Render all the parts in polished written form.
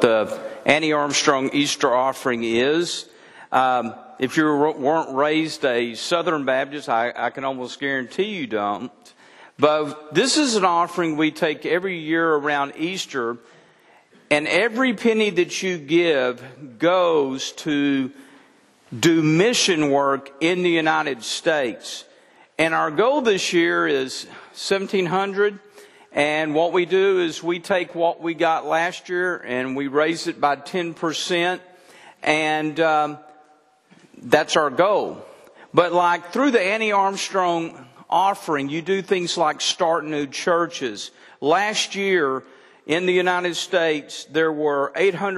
what the Annie Armstrong Easter offering is. If you weren't raised a Southern Baptist, I can almost guarantee you don't. But this is an offering we take every year around Easter, and every penny that you give goes to do mission work in the United States. And our goal this year is $1,700. And what we do is we take what we got last year and we raise it by 10%. And that's our goal. But like through the Annie Armstrong offering, you do things like start new churches. Last year in the United States, there were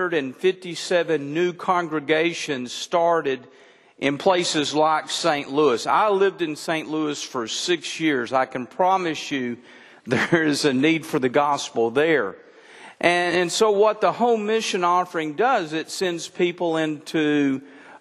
857 new congregations started in places like St. Louis. I lived in St. Louis for 6 years. I can promise you there is a need for the gospel there. And so what the home mission offering does, it sends people into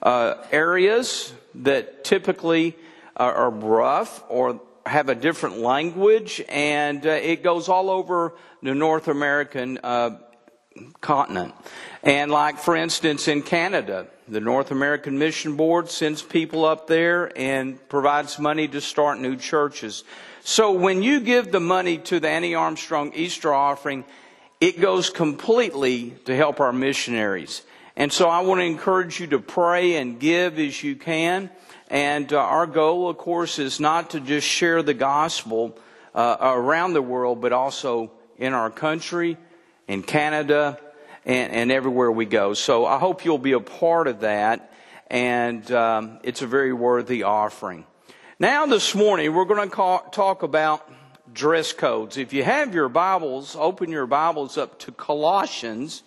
areas that typically are rough or have a different language, and it goes all over the North American continent. And like, for instance, in Canada, the North American Mission Board sends people up there and provides money to start new churches. So when you give the money to the Annie Armstrong Easter offering, it goes completely to help our missionaries. And so I want to encourage you to pray and give as you can. And our goal, of course, is not to just share the gospel around the world, but also in our country, in Canada, and everywhere we go. So I hope you'll be a part of that. And it's a very worthy offering. Now this morning, we're going to talk about dress codes. If you have your Bibles, open your Bibles up to Colossians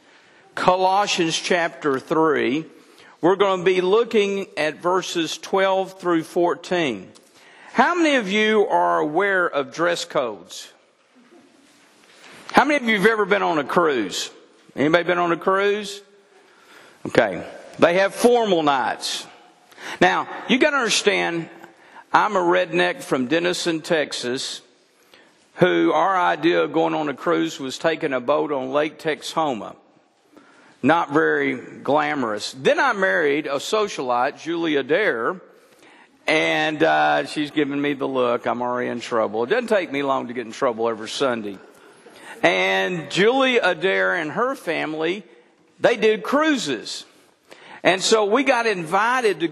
chapter 3. We're going to be looking at verses 12 through 14. How many of you are aware of dress codes? How many of you have ever been on a cruise? Anybody been on a cruise? Okay. They have formal nights. Now, you got to understand, I'm a redneck from Denison, Texas, who our idea of going on a cruise was taking a boat on Lake Texoma. Not very glamorous. Then I married a socialite, Julie Adair, and she's giving me the look. I'm already in trouble. It doesn't take me long to get in trouble every Sunday. And Julie Adair and her family, they did cruises. And so we decided to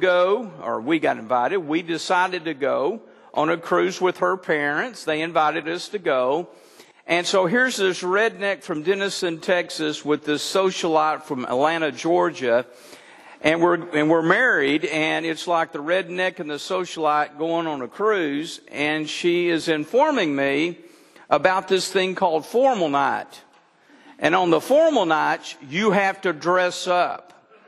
go on a cruise with her parents. They invited us to go. And so here's this redneck from Denison, Texas, with this socialite from Atlanta, Georgia. And we're married, and it's like the redneck and the socialite going on a cruise. And she is informing me about this thing called formal night. And on the formal nights, you have to dress up.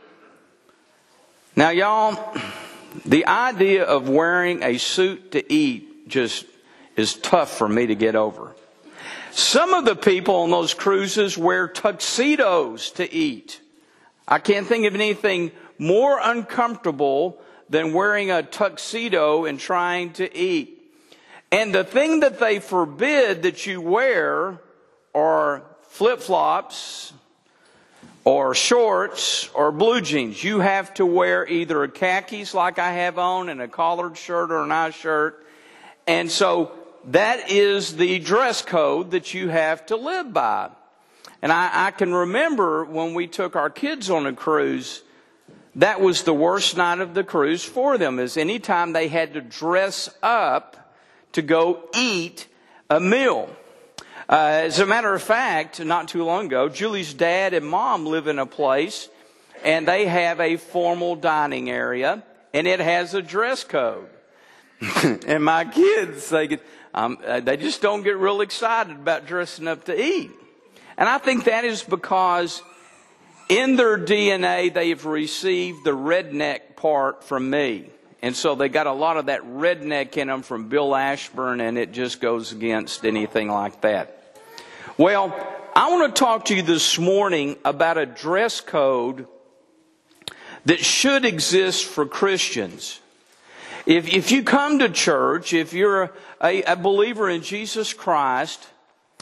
Now, y'all, the idea of wearing a suit to eat just is tough for me to get over. Some of the people on those cruises wear tuxedos to eat. I can't think of anything more uncomfortable than wearing a tuxedo and trying to eat. And the thing that they forbid that you wear are flip-flops or shorts or blue jeans. You have to wear either a khakis like I have on and a collared shirt or a nice shirt. And so that is the dress code that you have to live by. And I can remember when we took our kids on a cruise, that was the worst night of the cruise for them, is any time they had to dress up to go eat a meal. As a matter of fact, not too long ago, Julie's dad and mom live in a place, and they have a formal dining area, and it has a dress code. And my kids, they just don't get real excited about dressing up to eat. And I think that is because in their DNA, they've received the redneck part from me. And so they got a lot of that redneck in them from Bill Ashburn, and it just goes against anything like that. Well, I want to talk to you this morning about a dress code that should exist for Christians. If you come to church, if you're a believer in Jesus Christ,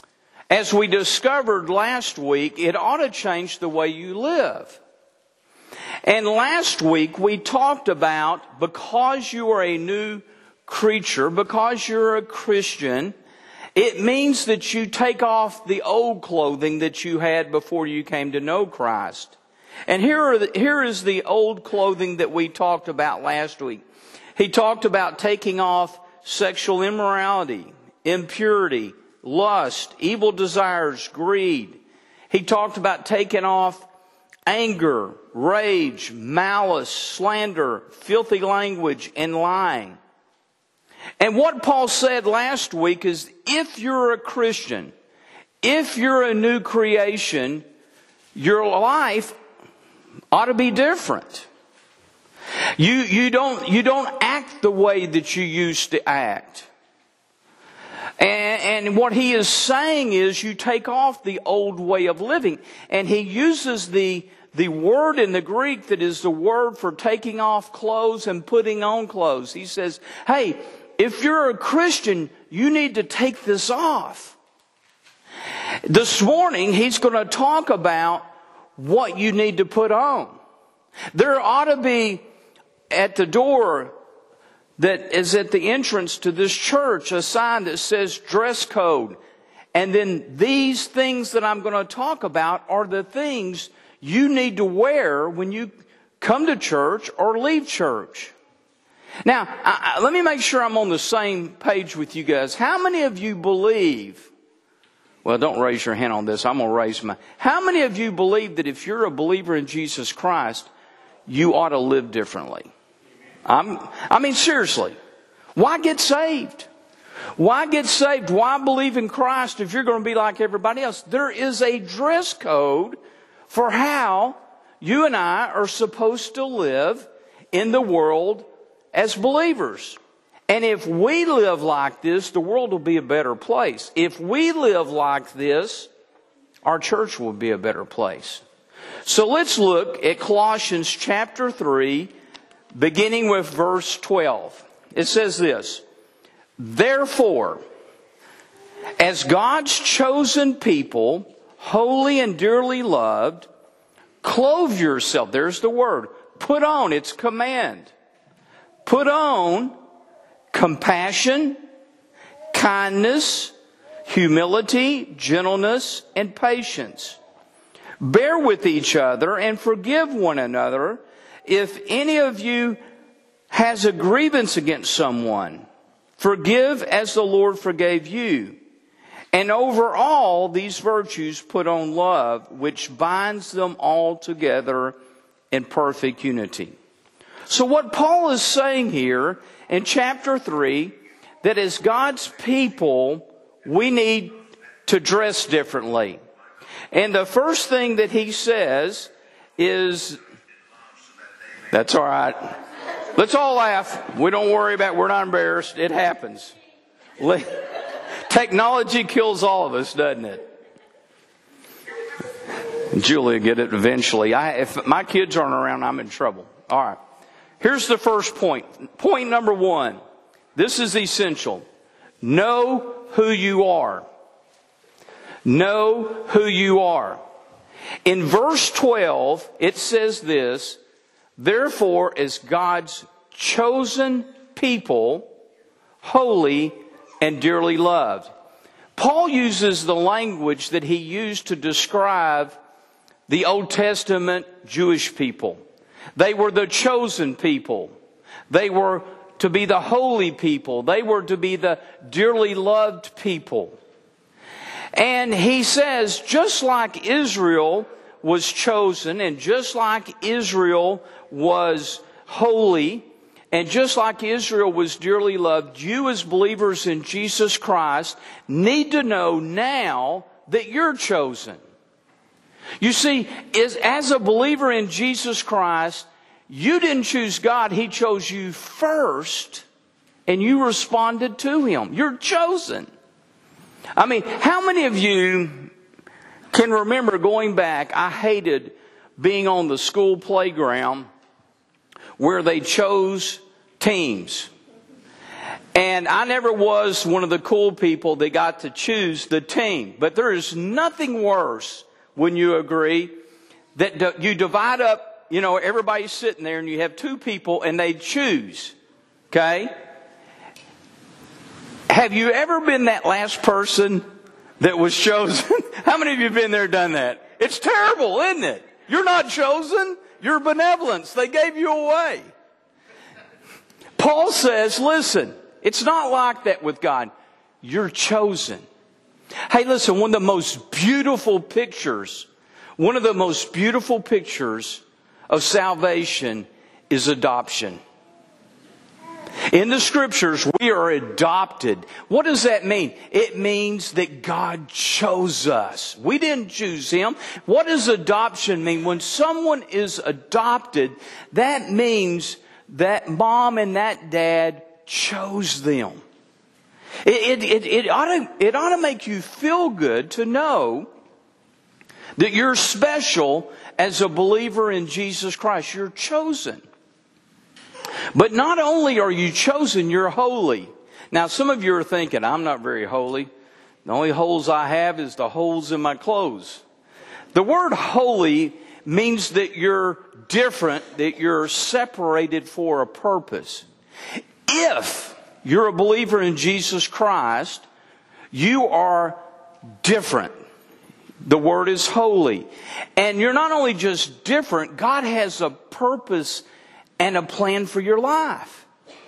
as we discovered last week, it ought to change the way you live. And last week we talked about, because you are a new creature, because you're a Christian, it means that you take off the old clothing that you had before you came to know Christ. And here is the old clothing that we talked about last week. He talked about taking off sexual immorality, impurity, lust, evil desires, greed. He talked about taking off anger, rage, malice, slander, filthy language, and lying. And what Paul said last week is, if you're a Christian, if you're a new creation, your life ought to be different. You don't act the way that you used to act. And what he is saying is, you take off the old way of living. And he uses the word in the Greek that is the word for taking off clothes and putting on clothes. He says, hey, if you're a Christian, you need to take this off. This morning, he's going to talk about what you need to put on. There ought to be at the door that is at the entrance to this church a sign that says dress code. And then these things that I'm going to talk about are the things you need to wear when you come to church or leave church. Now, let me make sure I'm on the same page with you guys. How many of you believe, well, don't raise your hand on this, I'm going to raise mine. How many of you believe that if you're a believer in Jesus Christ, you ought to live differently? I mean, seriously. Why get saved? Why get saved? Why believe in Christ if you're going to be like everybody else? There is a dress code for how you and I are supposed to live in the world as believers. And if we live like this, the world will be a better place. If we live like this, our church will be a better place. So let's look at Colossians chapter 3, beginning with verse 12. It says this, therefore, as God's chosen people, holy and dearly loved, clothe yourself. There's the word. Put on, it's command. Put on compassion, kindness, humility, gentleness, and patience. Bear with each other and forgive one another if any of you has a grievance against someone. Forgive as the Lord forgave you. And over all these virtues put on love, which binds them all together in perfect unity. So what Paul is saying here in chapter 3, that as God's people, we need to dress differently. And the first thing that he says is, that's all right. Let's all laugh. We don't worry about it. We're not embarrassed. It happens. Technology kills all of us, doesn't it? Julie will get it eventually. If my kids aren't around, I'm in trouble. All right. Here's the first point. Point number 1. This is essential. Know who you are. Know who you are. In verse 12, it says this, therefore, as God's chosen people, holy and dearly loved. Paul uses the language that he used to describe the Old Testament Jewish people. They were the chosen people. They were to be the holy people. They were to be the dearly loved people. And he says, just like Israel was chosen, and just like Israel was holy, and just like Israel was dearly loved, you as believers in Jesus Christ need to know now that you're chosen. You see, as a believer in Jesus Christ, you didn't choose God. He chose you first, and you responded to Him. You're chosen. I mean, how many of you can remember going back? I hated being on the school playground where they chose teams. And I never was one of the cool people that got to choose the team. But there is nothing worse, when you agree, that you divide up, everybody's sitting there and you have two people and they choose. Okay? Have you ever been that last person that was chosen? How many of you have been there, done that? It's terrible, isn't it? You're not chosen. You're benevolence. They gave you away. Paul says, listen, it's not like that with God. You're chosen. Hey, listen, one of the most beautiful pictures of salvation is adoption. In the Scriptures, we are adopted. What does that mean? It means that God chose us. We didn't choose Him. What does adoption mean? When someone is adopted, that means that mom and that dad chose them. It ought to make you feel good to know that you're special as a believer in Jesus Christ. You're chosen. But not only are you chosen, you're holy. Now, some of you are thinking, I'm not very holy. The only holes I have is the holes in my clothes. The word holy means that you're different, that you're separated for a purpose. If you're a believer in Jesus Christ, you are different. The word is holy. And you're not only just different, God has a purpose and a plan for your life.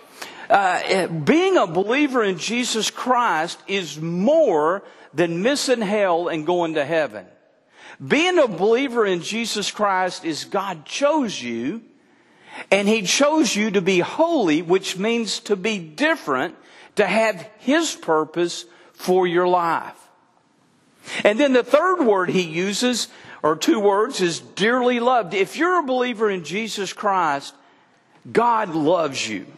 Being a believer in Jesus Christ is more than missing hell and going to heaven. Being a believer in Jesus Christ is God chose you, and He chose you to be holy, which means to be different, to have His purpose for your life. And then the third word He uses, or two words, is dearly loved. If you're a believer in Jesus Christ, God loves you.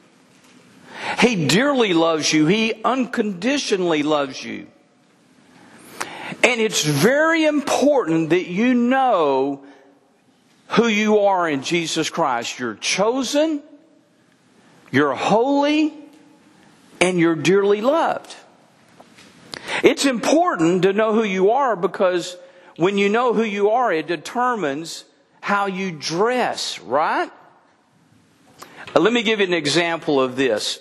He dearly loves you. He unconditionally loves you. And it's very important that you know who you are in Jesus Christ. You're chosen, you're holy, and you're dearly loved. It's important to know who you are, because when you know who you are, it determines how you dress, right? Let me give you an example of this.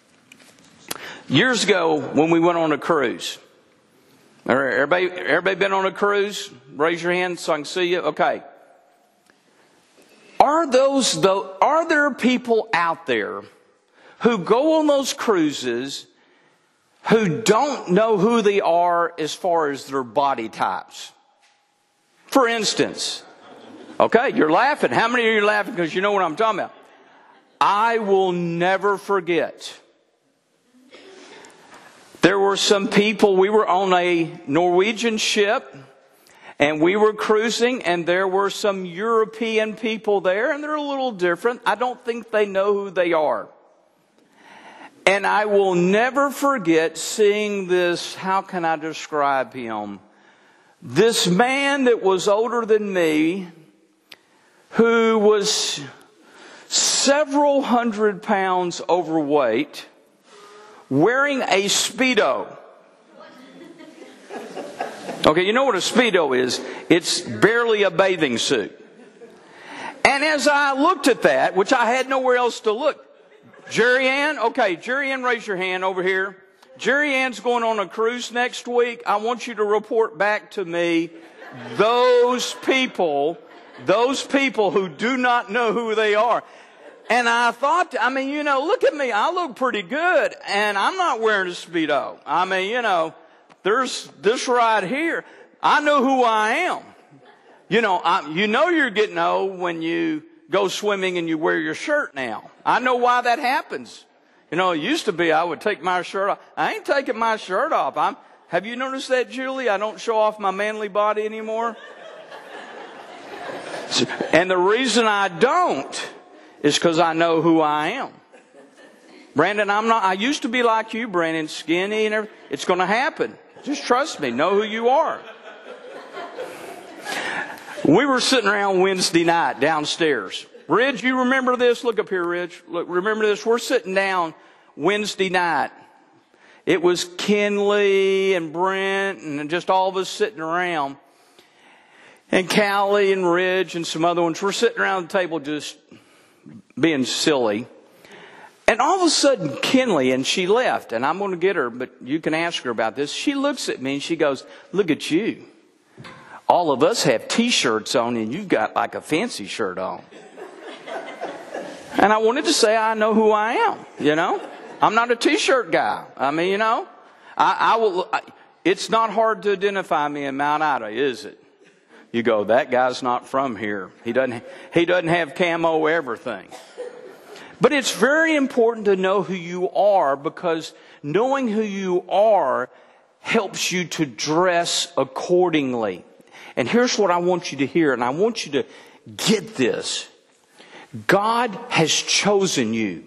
Years ago, when we went on a cruise. Everybody been on a cruise? Raise your hand so I can see you. Okay. Are there people out there who go on those cruises who don't know who they are as far as their body types? For instance, okay, you're laughing. How many of you are laughing because you know what I'm talking about? I will never forget. There were some people, we were on a Norwegian ship, and we were cruising, and there were some European people there, and they're a little different. I don't think they know who they are. And I will never forget seeing this, how can I describe him? This man that was older than me, who was several hundred pounds overweight, wearing a Speedo. Okay, you know what a Speedo is? It's barely a bathing suit. And as I looked at that, which I had nowhere else to look, Jerry Ann, okay, Jerry Ann, raise your hand over here. Jerry Ann's going on a cruise next week. I want you to report back to me those people who do not know who they are. And I thought, look at me. I look pretty good, and I'm not wearing a Speedo. There's this right here. I know who I am. You're getting old when you go swimming and you wear your shirt now. I know why that happens. It used to be I would take my shirt off. I ain't taking my shirt off. Have you noticed that, Julie? I don't show off my manly body anymore. And the reason I don't is because I know who I am. Brandon, I used to be like you, Brandon, skinny and everything. It's going to happen. Just trust me. Know who you are. We were sitting around Wednesday night downstairs. Ridge, you remember this? Look up here, Ridge. Look, remember this? We're sitting down Wednesday night. It was Kenley and Brent and just all of us sitting around. And Callie and Ridge and some other ones were sitting around the table just being silly. And all of a sudden, Kenley, and she left, and I'm going to get her, but you can ask her about this. She looks at me and she goes, "Look at you. All of us have T-shirts on and you've got like a fancy shirt on." And I wanted to say, I know who I am, you know. I'm not a T-shirt guy. I mean, you know, it's not hard to identify me in Mount Ida, is it? You go, that guy's not from here. He doesn't have camo everything. But it's very important to know who you are, because knowing who you are helps you to dress accordingly. And here's what I want you to hear, and I want you to get this. God has chosen you.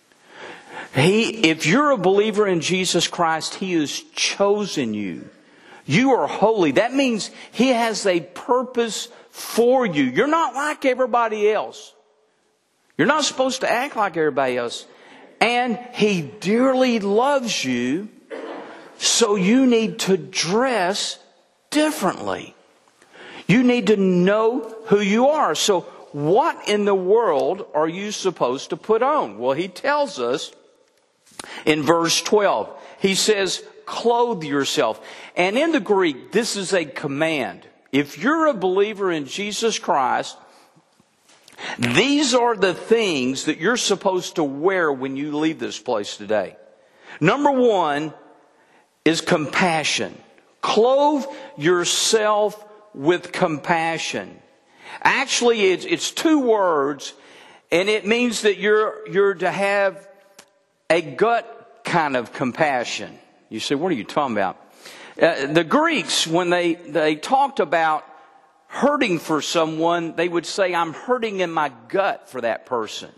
If you're a believer in Jesus Christ, He has chosen you. You are holy. That means He has a purpose for you. You're not like everybody else. You're not supposed to act like everybody else. And He dearly loves you, so you need to dress differently. You need to know who you are. So what in the world are you supposed to put on? Well, He tells us in verse 12. He says, clothe yourself. And in the Greek, this is a command. If you're a believer in Jesus Christ, these are the things that you're supposed to wear when you leave this place today. Number one is compassion. Clothe yourself with compassion. Actually, it's two words, and it means that you're to have a gut kind of compassion. You say, what are you talking about? The Greeks, when they talked about hurting for someone, they would say, I'm hurting in my gut for that person.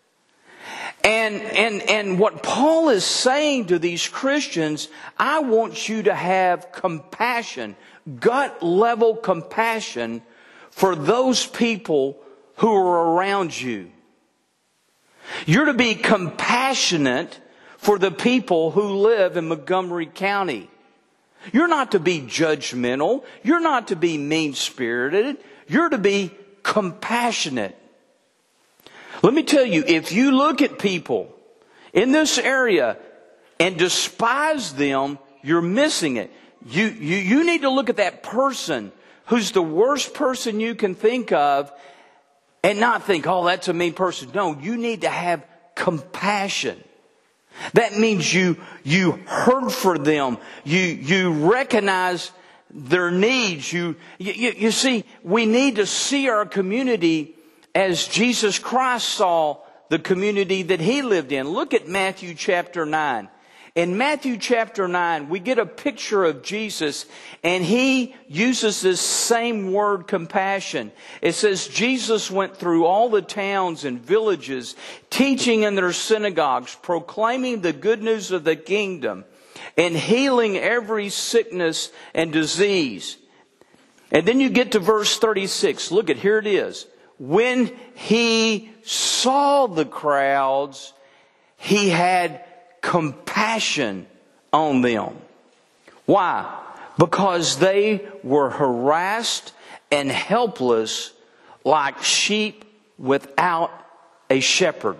And what Paul is saying to these Christians, I want you to have compassion, gut level compassion for those people who are around you. You're to be compassionate for the people who live in Montgomery County. You're not to be judgmental. You're not to be mean-spirited. You're to be compassionate. Let me tell you, if you look at people in this area and despise them, you're missing it. You need to look at that person who's the worst person you can think of and not think, oh, that's a mean person. No, you need to have compassion. That means you hurt for them. You recognize their needs. You see, we need to see our community as Jesus Christ saw the community that He lived in. Look at Matthew chapter 9. In Matthew chapter 9, we get a picture of Jesus, and He uses this same word, compassion. It says, Jesus went through all the towns and villages, teaching in their synagogues, proclaiming the good news of the kingdom, and healing every sickness and disease. And then you get to verse 36. Look at, here it is. When He saw the crowds, He had compassion on them. Why? Because they were harassed and helpless like sheep without a shepherd.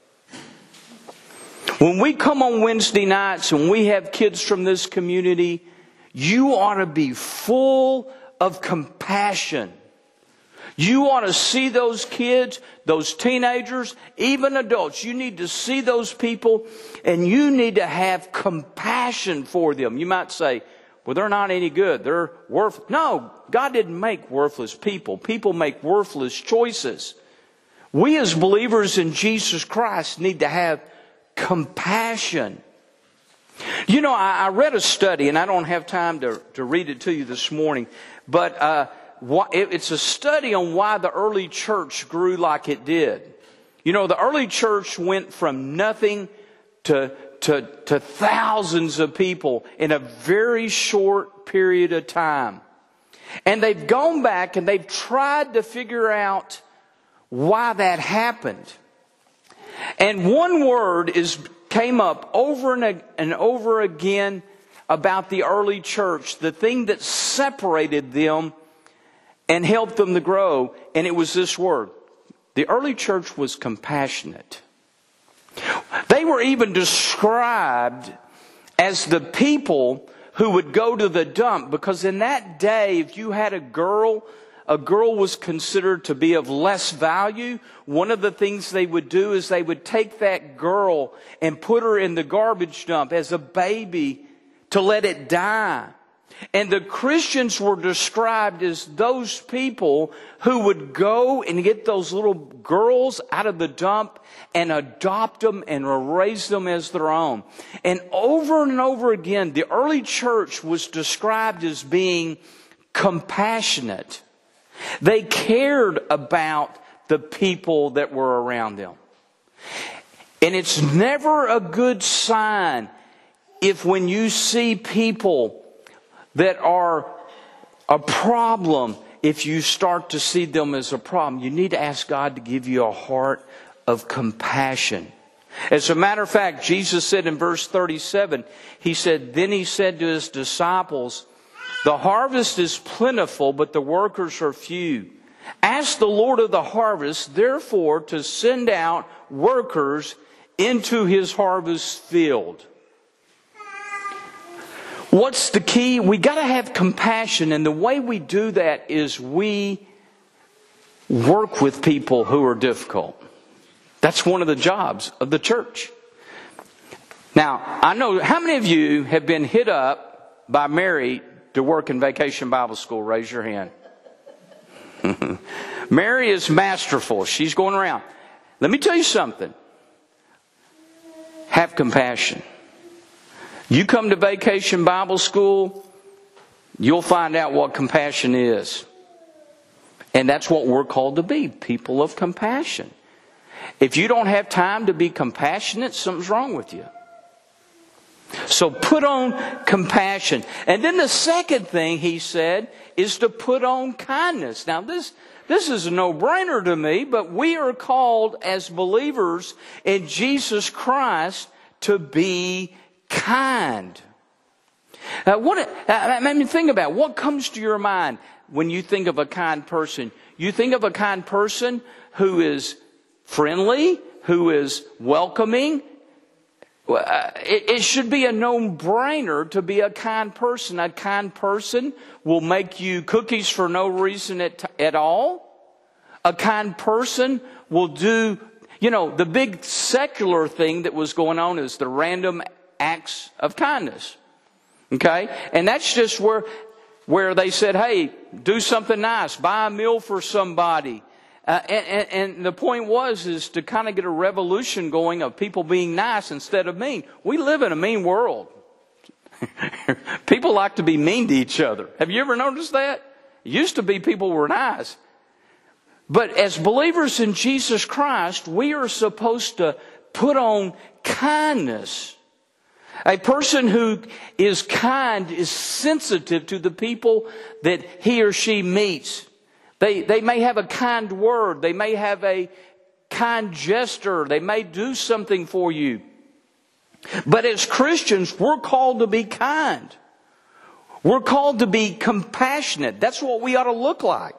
When we come on Wednesday nights and we have kids from this community, you ought to be full of compassion. You ought to see those kids, those teenagers, even adults. You need to see those people, and you need to have compassion for them. You might say, well, they're not any good. They're worthless. No, God didn't make worthless people. People make worthless choices. We as believers in Jesus Christ need to have compassion. You know, I read a study, and I don't have time to read it to you this morning, but it's a study on why the early church grew like it did. You know, the early church went from nothing to thousands of people in a very short period of time. And they've gone back and they've tried to figure out why that happened. And one word came up over and over again about the early church, the thing that separated them and helped them to grow, and it was this word. The early church was compassionate. They were even described as the people who would go to the dump, because in that day, if you had a girl was considered to be of less value. One of the things they would do is they would take that girl and put her in the garbage dump as a baby to let it die. And the Christians were described as those people who would go and get those little girls out of the dump and adopt them and raise them as their own. And over again, the early church was described as being compassionate. They cared about the people that were around them. And it's never a good sign if when you see people that are a problem, if you start to see them as a problem, you need to ask God to give you a heart of compassion. As a matter of fact, Jesus said in verse 37, Then he said to his disciples, the harvest is plentiful, but the workers are few. Ask the Lord of the harvest, therefore, to send out workers into his harvest field. What's the key? We got to have compassion, and the way we do that is we work with people who are difficult. That's one of the jobs of the church. Now, I know, how many of you have been hit up by Mary to work in Vacation Bible School? Raise your hand. Mary is masterful. She's going around. Let me tell you something. Have compassion. You come to Vacation Bible School, you'll find out what compassion is. And that's what we're called to be, people of compassion. If you don't have time to be compassionate, something's wrong with you. So put on compassion. And then the second thing he said is to put on kindness. Now this is a no-brainer to me, but we are called as believers in Jesus Christ to be kind. Think about it. What comes to your mind when you think of a kind person? You think of a kind person who is friendly, who is welcoming. It should be a no-brainer to be a kind person. A kind person will make you cookies for no reason at all. A kind person will do, the big secular thing that was going on is the random acts of kindness. Okay? And that's just where they said, hey, do something nice. Buy a meal for somebody. And the point is to kind of get a revolution going of people being nice instead of mean. We live in a mean world. People like to be mean to each other. Have you ever noticed that? It used to be people were nice. But as believers in Jesus Christ, we are supposed to put on kindness. A person who is kind is sensitive to the people that he or she meets. They may have a kind word. They may have a kind gesture. They may do something for you. But as Christians, we're called to be kind. We're called to be compassionate. That's what we ought to look like.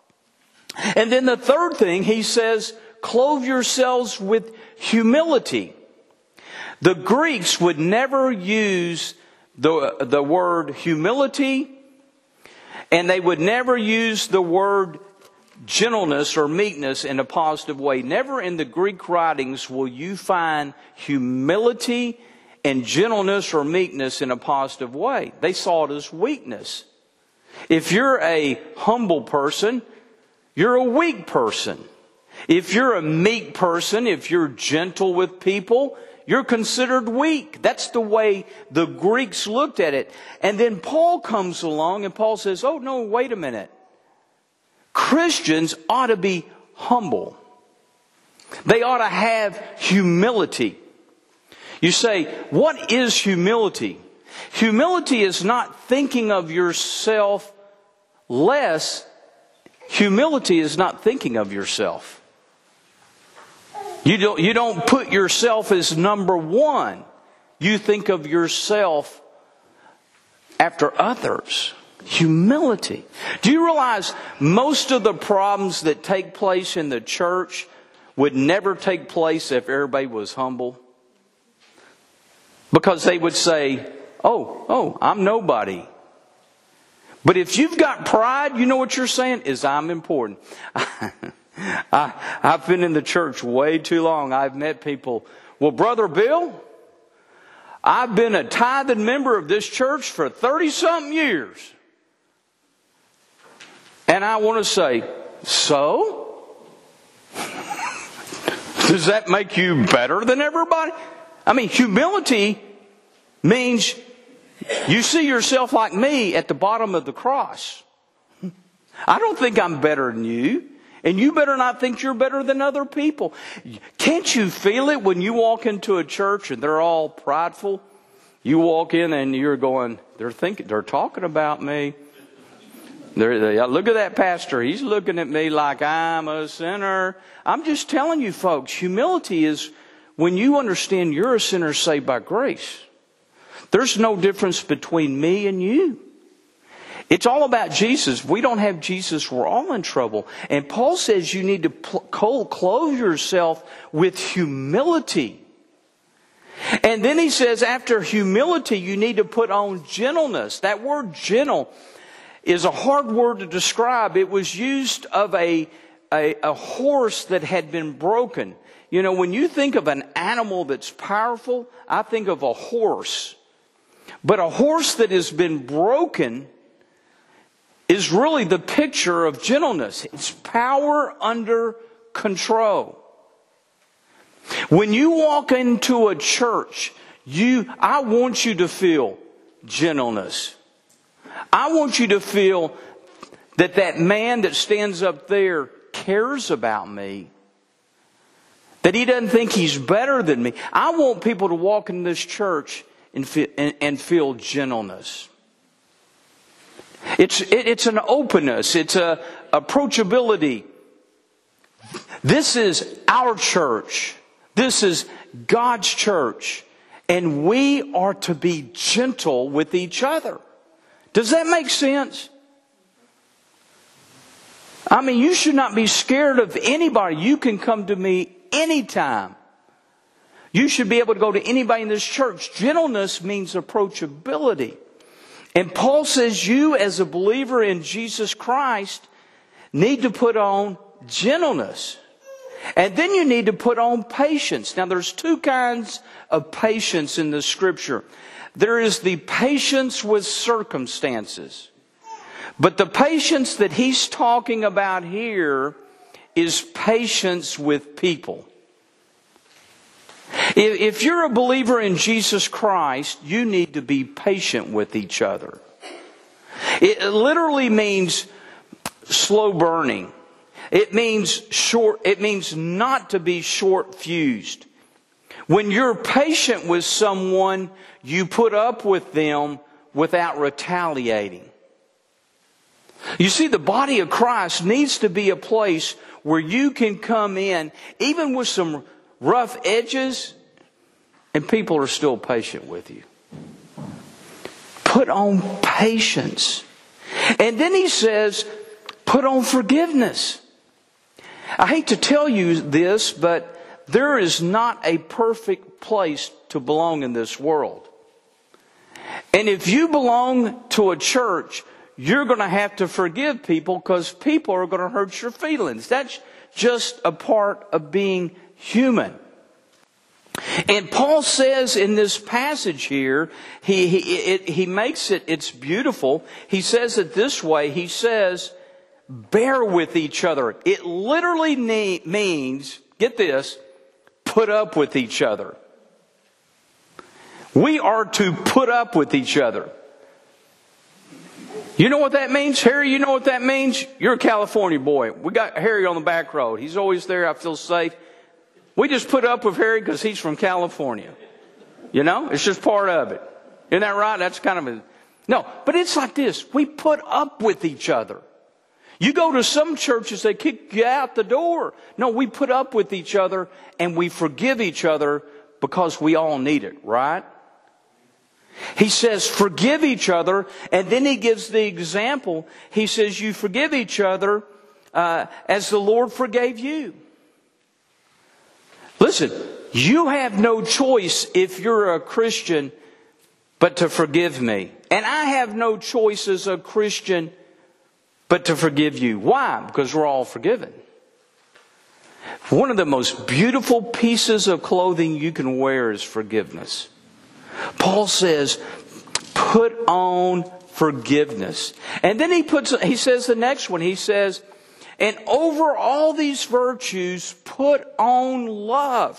And then the third thing, he says, clothe yourselves with humility. The Greeks would never use the word humility, and they would never use the word gentleness or meekness in a positive way. Never in the Greek writings will you find humility and gentleness or meekness in a positive way. They saw it as weakness. If you're a humble person, you're a weak person. If you're a meek person, if you're gentle with people, you're considered weak. That's the way the Greeks looked at it. And then Paul comes along and Paul says, oh no, wait a minute. Christians ought to be humble. They ought to have humility. You say, what is humility? Humility is not thinking of yourself less. Humility is not thinking of yourself. You don't put yourself as number one. You think of yourself after others. Humility. Do you realize most of the problems that take place in the church would never take place if everybody was humble? Because they would say, oh, I'm nobody. But if you've got pride, you know what you're saying? Is I'm important. I've been in the church way too long. I've met people, well, Brother Bill, I've been a tithing member of this church for 30-something years. And I want to say, so? Does that make you better than everybody? I mean, humility means you see yourself like me at the bottom of the cross. I don't think I'm better than you. And you better not think you're better than other people. Can't you feel it when you walk into a church and they're all prideful? You walk in and you're going, they're talking about me. Look at that pastor. He's looking at me like I'm a sinner. I'm just telling you, folks, humility is when you understand you're a sinner saved by grace. There's no difference between me and you. It's all about Jesus. If we don't have Jesus, we're all in trouble. And Paul says you need to clothe yourself with humility. And then he says after humility, you need to put on gentleness. That word gentle is a hard word to describe. It was used of a horse that had been broken. You know, when you think of an animal that's powerful, I think of a horse. But a horse that has been broken is really the picture of gentleness. It's power under control. When you walk into a church, I want you to feel gentleness. I want you to feel that man that stands up there cares about me. That he doesn't think he's better than me. I want people to walk in this church and feel gentleness. It's an openness. It's a approachability. This is our church. This is God's church. And we are to be gentle with each other. Does that make sense? I mean, you should not be scared of anybody. You can come to me anytime. You should be able to go to anybody in this church. Gentleness means approachability. And Paul says you as a believer in Jesus Christ need to put on gentleness. And then you need to put on patience. Now there's two kinds of patience in the scripture. There is the patience with circumstances. But the patience that he's talking about here is patience with people. If you're a believer in Jesus Christ, you need to be patient with each other. It literally means slow burning. It means not to be short fused. When you're patient with someone, you put up with them without retaliating. You see, the body of Christ needs to be a place where you can come in, even with some rough edges, and people are still patient with you. Put on patience. And then he says, put on forgiveness. I hate to tell you this, but there is not a perfect place to belong in this world. And if you belong to a church, you're going to have to forgive people because people are going to hurt your feelings. That's just a part of being human. And Paul says in this passage here, he makes it's beautiful. He says it this way. He says, bear with each other. It literally means, get this, put up with each other. We are to put up with each other. You know what that means? Harry, you know what that means? You're a California boy. We got Harry on the back road. He's always there. I feel safe. We just put up with Harry because he's from California. You know, it's just part of it. Isn't that right? That's kind of no, but it's like this. We put up with each other. You go to some churches, they kick you out the door. No, we put up with each other and we forgive each other because we all need it, right? He says, forgive each other, and then he gives the example. He says, you forgive each other as the Lord forgave you. Listen, you have no choice if you're a Christian but to forgive me. And I have no choice as a Christian but to forgive you. Why? Because we're all forgiven. One of the most beautiful pieces of clothing you can wear is forgiveness. Paul says, put on forgiveness. And then he says the next one. He says, and over all these virtues, put on love,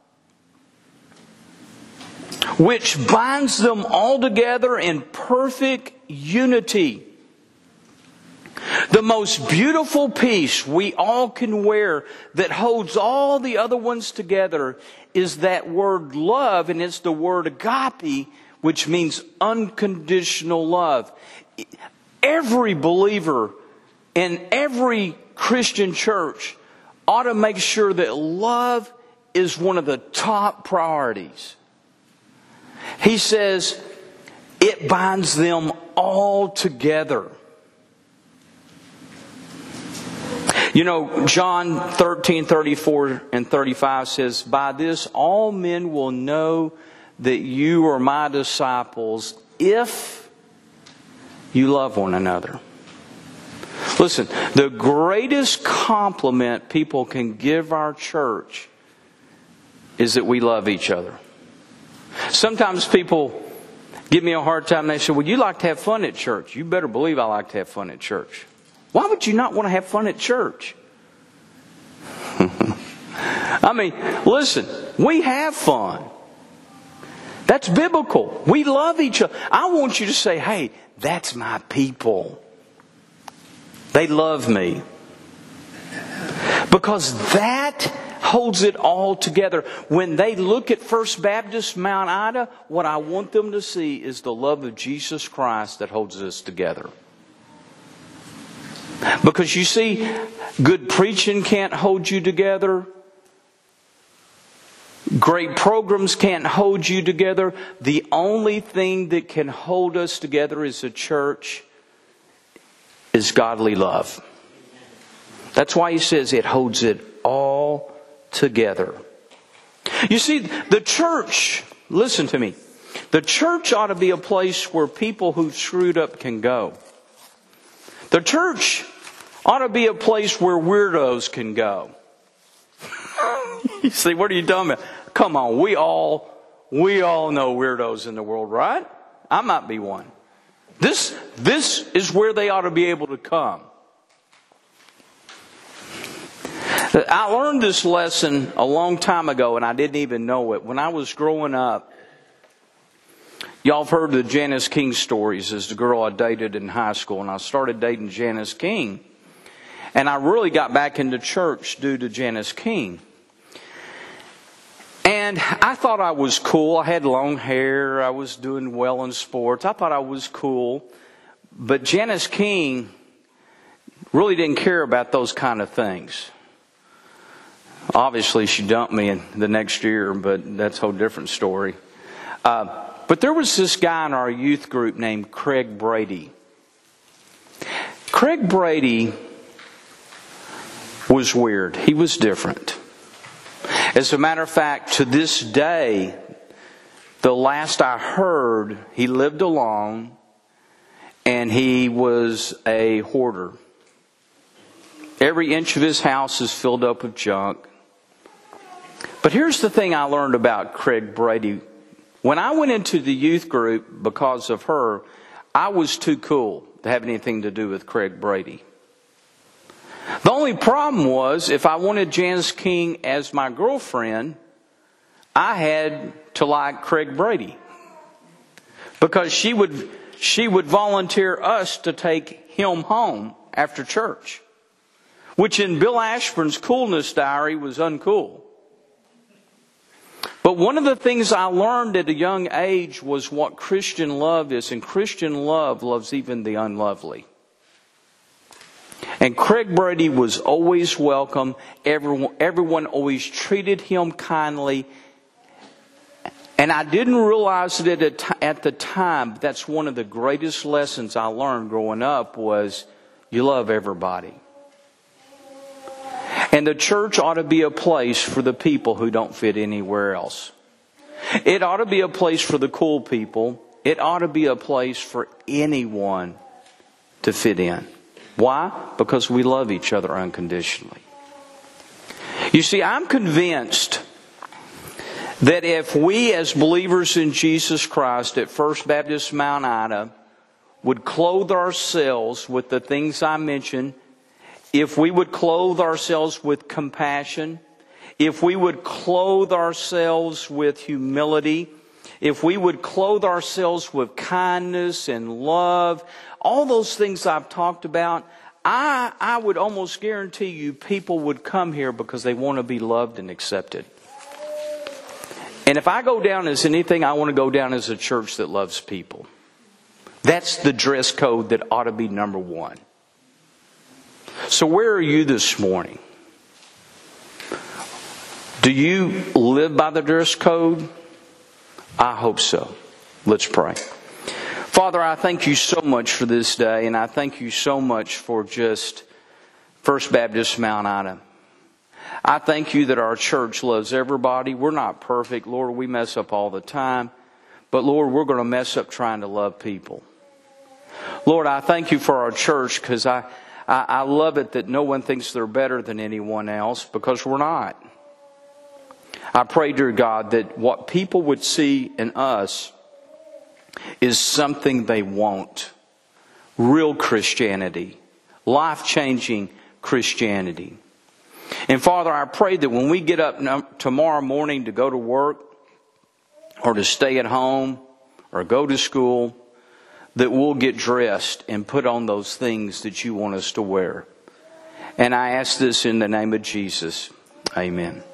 which binds them all together in perfect unity. The most beautiful piece we all can wear that holds all the other ones together is that word love, and it's the word agape, which means unconditional love. Every believer in every Christian church ought to make sure that love is one of the top priorities. He says it binds them all together. You know, John 13:34 and 35 says, by this all men will know that you are my disciples if you love one another. Listen, the greatest compliment people can give our church is that we love each other. Sometimes people give me a hard time. They say, well, you like to have fun at church. You better believe I like to have fun at church. Why would you not want to have fun at church? I mean, listen, we have fun. That's biblical. We love each other. I want you to say, hey, that's my people. They love me. Because that holds it all together. When they look at First Baptist Mount Ida, what I want them to see is the love of Jesus Christ that holds us together. Because you see, good preaching can't hold you together. Great programs can't hold you together. The only thing that can hold us together as a church is godly love. That's why he says it holds it all together. You see, the church, listen to me, the church ought to be a place where people who've screwed up can go. The church ought to be a place where weirdos can go. You see, what are you talking about? Come on, we all know weirdos in the world, right? I might be one. This is where they ought to be able to come. I learned this lesson a long time ago, and I didn't even know it. When I was growing up, y'all have heard the Janice King stories as the girl I dated in high school, and I started dating Janice King. And I really got back into church due to Janice King. And I thought I was cool. I had long hair. I was doing well in sports. I thought I was cool. But Janice King really didn't care about those kind of things. Obviously, she dumped me in the next year, but that's a whole different story. But there was this guy in our youth group named Craig Brady. Craig Brady was weird. He was different. As a matter of fact, to this day, the last I heard, he lived alone and he was a hoarder. Every inch of his house is filled up with junk. But here's the thing I learned about Craig Brady. When I went into the youth group because of her, I was too cool to have anything to do with Craig Brady. The only problem was, if I wanted Janice King as my girlfriend, I had to like Craig Brady. Because she would volunteer us to take him home after church. Which in Bill Ashburn's coolness diary was uncool. But one of the things I learned at a young age was what Christian love is. And Christian love loves even the unlovely. And Craig Brady was always welcome. Everyone always treated him kindly. And I didn't realize it at the time, but that's one of the greatest lessons I learned growing up was you love everybody. And the church ought to be a place for the people who don't fit anywhere else. It ought to be a place for the cool people. It ought to be a place for anyone to fit in. Why? Because we love each other unconditionally. You see, I'm convinced that if we as believers in Jesus Christ at First Baptist Mount Ida would clothe ourselves with the things I mentioned, if we would clothe ourselves with compassion, if we would clothe ourselves with humility, if we would clothe ourselves with kindness and love, all those things I've talked about, I would almost guarantee you people would come here because they want to be loved and accepted. And if I go down as anything, I want to go down as a church that loves people. That's the dress code that ought to be number one. So where are you this morning? Do you live by the dress code? I hope so. Let's pray. Father, I thank you so much for this day, and I thank you so much for just First Baptist Mount Ida. I thank you that our church loves everybody. We're not perfect. Lord, we mess up all the time. But Lord, we're going to mess up trying to love people. Lord, I thank you for our church because I love it that no one thinks they're better than anyone else because we're not. I pray, dear God, that what people would see in us is something they want. Real Christianity. Life-changing Christianity. And Father, I pray that when we get up tomorrow morning to go to work or to stay at home or go to school, that we'll get dressed and put on those things that you want us to wear. And I ask this in the name of Jesus. Amen.